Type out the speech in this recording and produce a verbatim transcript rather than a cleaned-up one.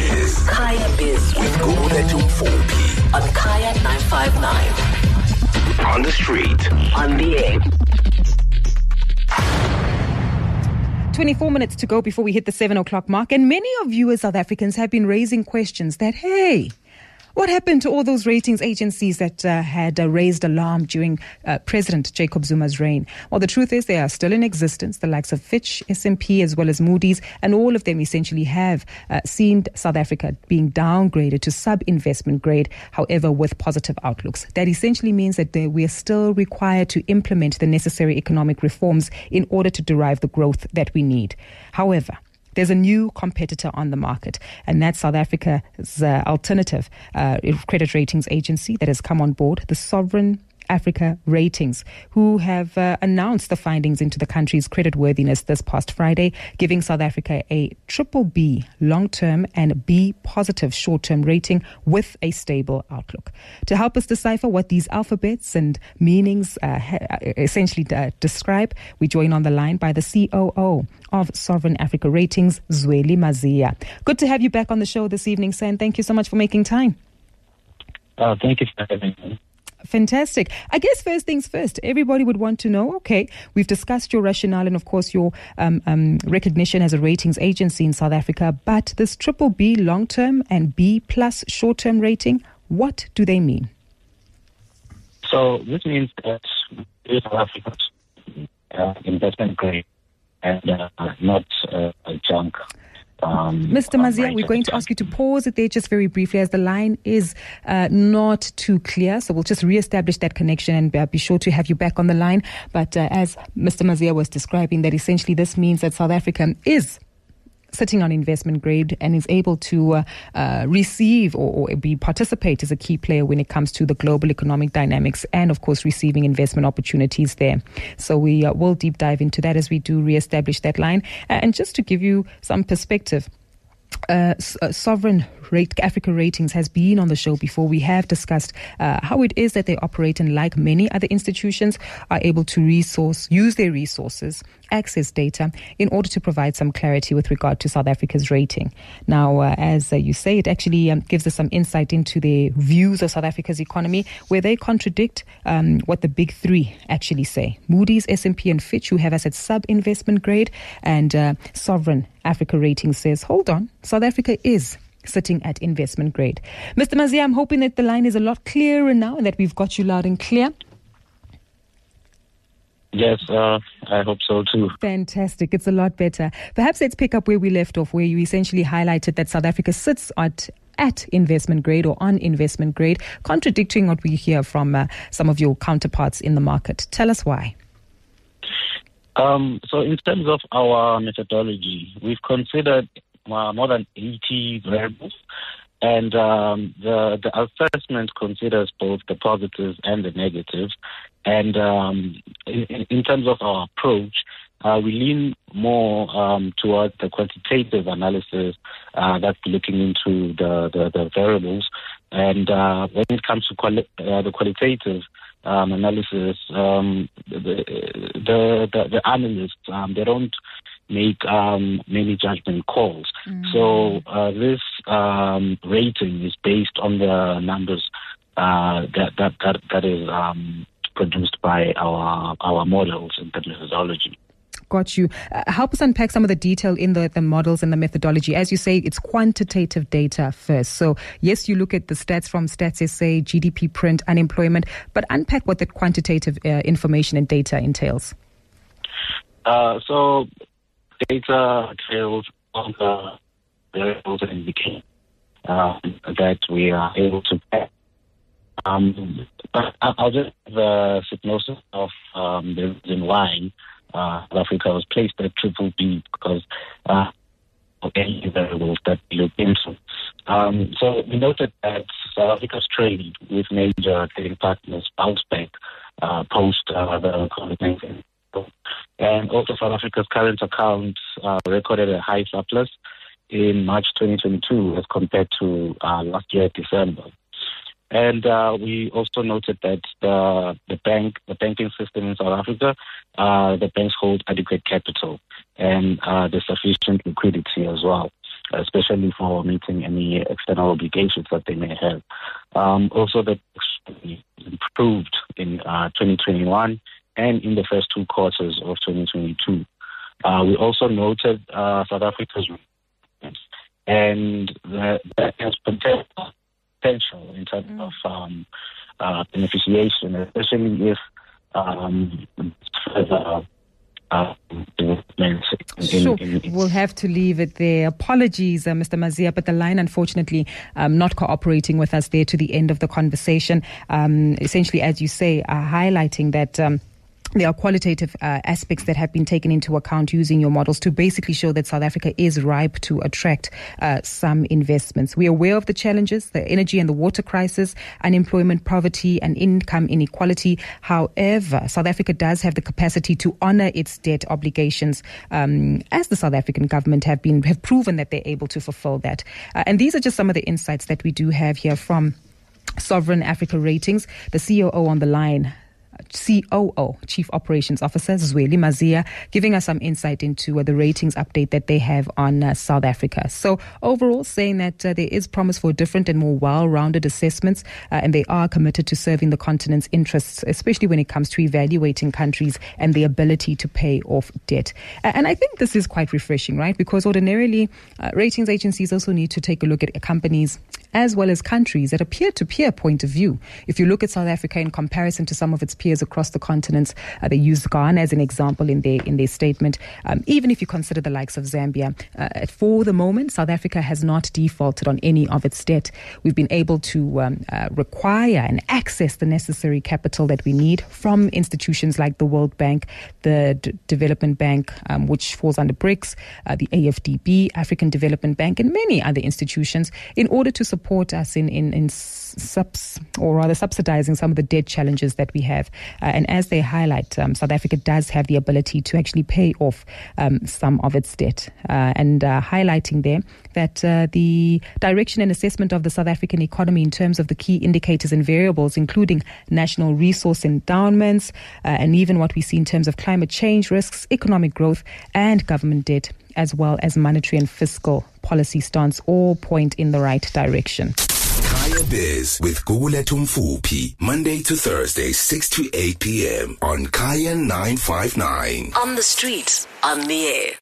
Biz. Kaya Biz With Gugulethu Mfuphi. on Kaya nine five nine. On the street. On the air. twenty-four minutes to go before we hit the seven o'clock mark. And many of you as South Africans have been raising questions that, hey, what happened to all those ratings agencies that uh, had uh, raised alarm during uh, President Jacob Zuma's reign? Well, the truth is they are still in existence, the likes of Fitch, S and P, as well as Moody's, and all of them essentially have uh, seen South Africa being downgraded to sub-investment grade, however, with positive outlooks. That essentially means that they, we are still required to implement the necessary economic reforms in order to derive the growth that we need. However, there's a new competitor on the market, and that's South Africa's uh, alternative uh, credit ratings agency that has come on board, the Sovereign Africa Ratings, who have uh, announced the findings into the country's creditworthiness this past Friday, giving South Africa a triple B long-term and B positive short-term rating with a stable outlook. To help us decipher what these alphabets and meanings uh, ha- essentially uh, describe, we join on the line by the C O O of Sovereign Africa Ratings, Zweli Mazia. Good to have you back on the show this evening, sir, and thank you so much for making time. Uh, thank you for having me. Fantastic. I guess first things first, everybody would want to know, okay, we've discussed your rationale and, of course, your um, um, recognition as a ratings agency in South Africa, but this triple B long-term and B plus short-term rating, what do they mean? So this means that South Africa's uh, investment grade and uh, not uh, a junk. Um, Mister Mazia, we're going to ask you to pause it there just very briefly as the line is uh, not too clear. So we'll just reestablish that connection and uh, be sure to have you back on the line. But uh, as Mister Mazia was describing, that essentially this means that South Africa is sitting on investment grade and is able to uh, uh, receive or, or be participate as a key player when it comes to the global economic dynamics and, of course, receiving investment opportunities there. So we uh, will deep dive into that as we do reestablish that line. Uh, and just to give you some perspective, Uh, uh, Sovereign Rate Africa Ratings has been on the show before. We have discussed uh, how it is that they operate, and like many other institutions, are able to resource, use their resources, access data in order to provide some clarity with regard to South Africa's rating. Now, uh, as uh, you say, it actually um, gives us some insight into their views of South Africa's economy, where they contradict um, what the big three actually say. Moody's, S and P, and Fitch, who have us at sub-investment grade, and uh, Sovereign Africa Ratings says, hold on, South Africa is sitting at investment grade. Mister Mazia, I'm hoping that the line is a lot clearer now and that we've got you loud and clear. Yes, uh, I hope so too. Fantastic. It's a lot better. Perhaps let's pick up where we left off, where you essentially highlighted that South Africa sits at at investment grade or on investment grade, contradicting what we hear from uh, some of your counterparts in the market. Tell us why. Um, so in terms of our methodology, we've considered uh, more than eighty variables, and um, the, the assessment considers both the positives and the negatives. And um, in, in terms of our approach, uh, we lean more um, towards the quantitative analysis uh, that's looking into the, the, the variables. And uh, when it comes to quali- uh, the qualitative Um, analysis, um, the, the, the, the analysts, um, they don't make um, many judgment calls. Mm. So uh, this um, rating is based on the numbers uh, that, that, that, that is um, produced by our, our models and the methodology. Got you. Uh, help us unpack some of the detail in the, the models and the methodology. As you say, it's quantitative data first. So, yes, you look at the stats from Stats S A, G D P print, unemployment, but unpack what that quantitative uh, information and data entails. Uh, so, data entails all the variables and indicators uh, that we are able to pack. Um, but I'll just give a hypnosis of um, the reason why Uh, South Africa was placed at triple B because uh, of any variables that we look into. Um, so we noted that South Africa's trade with major trading partners bounced back uh, post uh, the COVID nineteen. And also South Africa's current accounts uh, recorded a high surplus in March twenty twenty-two as compared to uh, last year, December. And uh, we also noted that the the bank, the banking system in South Africa, uh, the banks hold adequate capital and uh, there's sufficient liquidity as well. especially for meeting any external obligations that they may have. Um, also, that improved in uh, twenty twenty-one and in the first two quarters of twenty twenty-two. Uh, we also noted uh, South Africa's and that, that has potential in terms mm. of um, uh, beneficiation, especially if um, further uh, development. Sure, in, in, we'll have to leave it there. Apologies, uh, Mister Mazia, but the line, unfortunately, um, not cooperating with us there to the end of the conversation. Um, essentially, as you say, uh, highlighting that. Um, There are qualitative uh, aspects that have been taken into account using your models to basically show that South Africa is ripe to attract uh, some investments. We are aware of the challenges, the energy and the water crisis, unemployment, poverty, and income inequality. However, South Africa does have the capacity to honor its debt obligations, um, as the South African government have been have proven that they're able to fulfill that. Uh, and these are just some of the insights that we do have here from Sovereign Africa Ratings. The C O O on the line, C O O, Chief Operations Officer, Zweli Mazia, giving us some insight into uh, the ratings update that they have on uh, South Africa. So overall, saying that uh, there is promise for different and more well-rounded assessments, uh, and they are committed to serving the continent's interests, especially when it comes to evaluating countries and the ability to pay off debt. Uh, and I think this is quite refreshing, right? Because ordinarily, uh, ratings agencies also need to take a look at companies as well as countries at a peer-to-peer point of view. If you look at South Africa in comparison to some of its peers across the continent, uh, they use Ghana as an example in their in their statement. Um, even if you consider the likes of Zambia, uh, for the moment, South Africa has not defaulted on any of its debt. We've been able to um, uh, require and access the necessary capital that we need from institutions like the World Bank, the D- Development Bank, um, which falls under BRICS, uh, the A F D B, African Development Bank, and many other institutions in order to support support us in, in, in subs, or rather subsidizing some of the debt challenges that we have. Uh, and as they highlight, um, South Africa does have the ability to actually pay off um, some of its debt. Uh, and uh, highlighting there that uh, the direction and assessment of the South African economy in terms of the key indicators and variables, including national resource endowments, uh, and even what we see in terms of climate change risks, economic growth, and government debt, as well as monetary and fiscal policy stance, all point in the right direction. Kaya Biz with Gugulethu Mfuphi, Monday to Thursday, six to eight p.m. on Kaya nine five nine. On the street, on the air.